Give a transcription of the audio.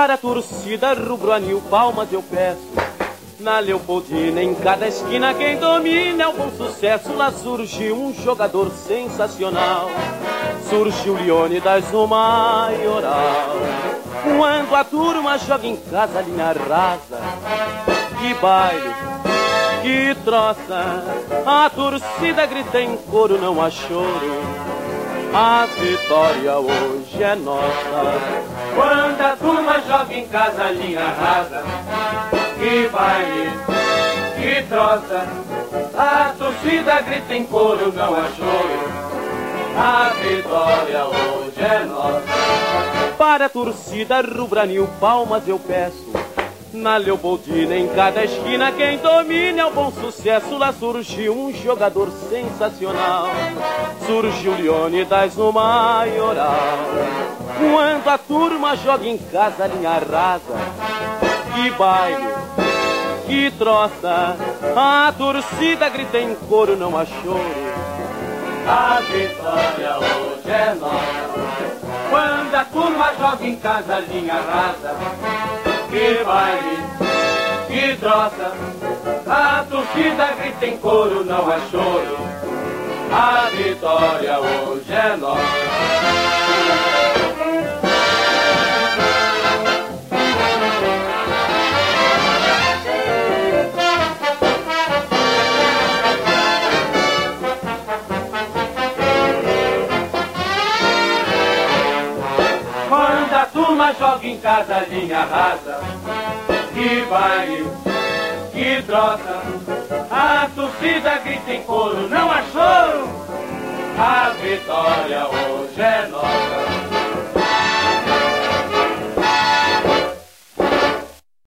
Para a torcida rubro-anil, palmas eu peço. Na Leopoldina, em cada esquina, quem domina é o bom sucesso. Lá surgiu um jogador sensacional. Surgiu Leônidas no Maioral. Quando a turma joga em casa, linha rasa, que baile, que troça. A torcida grita em coro, não há choro. A vitória hoje é nossa. Quando a turma joga em casa, linha rasa, que baile, que troça. A torcida grita em coro, não há choro. A vitória hoje é nossa. Para a torcida rubro-anil, palmas eu peço. Na Leopoldina, em cada esquina, quem domina é o bom sucesso. Lá surgiu um jogador sensacional. Surgiu Leônidas no Maioral. Quando a turma joga em casa, linha rasa, que baile, que troça. A torcida grita em coro, não há choro. A vitória hoje é nossa. Quando a turma joga em casa, linha rasa, que baile, que troça. A torcida grita em coro, não há choro. A vitória hoje é nossa. Quando a turma joga em casa, linha rasa, que baile, que troça. A torcida grita em coro, não há choro. A vitória hoje é nossa.